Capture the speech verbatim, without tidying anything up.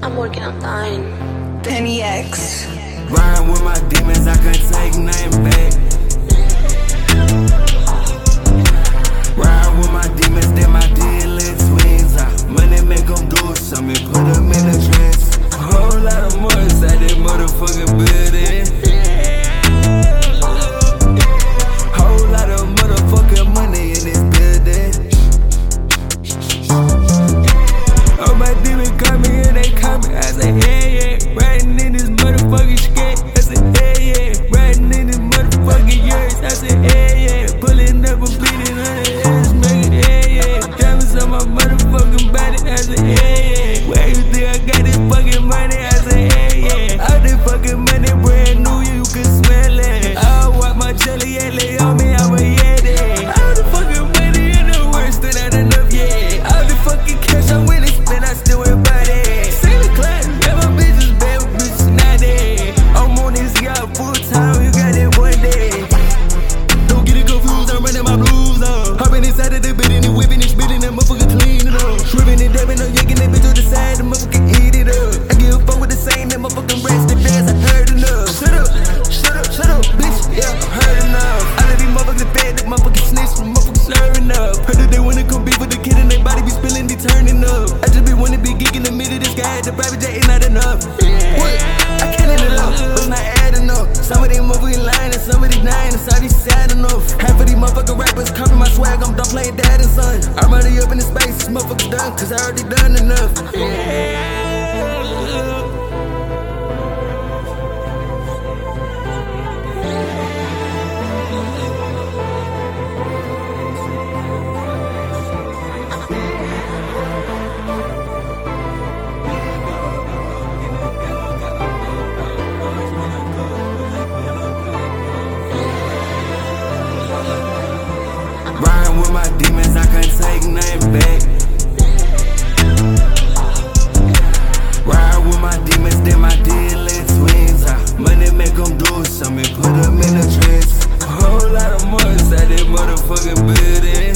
I'm working on dying. Penny X. Riding with my demons, I can't take nothing back. Riding with my demons, then my dealing twins. I money make them do something, put them in a trance. A whole lot of more inside that motherfucking building. Whole lot of motherfucking money in this building. Oh, my demon call me and they call me, I say, yeah, yeah. Riding in this motherfucking skate, I say, yeah, yeah. Riding in this motherfucking years, I say, yeah, yeah. Pulling up and bleeding on the ass, make it, yeah, yeah. Diamonds on my motherfucking body, I say, yeah, yeah. Where you think I got this fucking money, I say, yeah, yeah. All this fucking money brand new, you can smell it. I'll wipe my jelly and lay on me, I'm a yeti. All the fucking money in the world, still not enough, yeah. All the fucking cash I'm willing spend, I still ain't buy that. Same class, yeah, my bitches bad, my bitches not dead. I'm on this yacht full time, you got it one day. Don't get it confused, I'm running my blues on. Hopping inside of the building and whipping and spitting that motherfucker clean it up. Shripping and dabbing, I'm yanking that bitch on the side, the motherfucker eat it up. I give a fuck with the same, that motherfucking rest, the fans, I heard enough. Shut up, shut up, shut up, bitch, yeah, I heard enough. All of these motherfuckers bad, the motherfucking snitch, the motherfuckers serving up. Heard that they wanna come beef with the kid and they body be spilling, be turning up. I just be wanna be geeking the middle of this guy, the private jet ain't not enough. What? I can't end it up, but it's not adding up. Some of these motherfucking lying and some of these dying, and some of these sad enough. Half of these motherfucking rappers copy my swag, I'm done playing dad and son. I'm already up in the space, this motherfucker done, cause I already done enough. Yeah. Riding with my demons, I can't take nothing back. Riding with my demons, then my dealing twins. I money make them do something, put them in a trance. A whole lot of more inside that motherfucking building.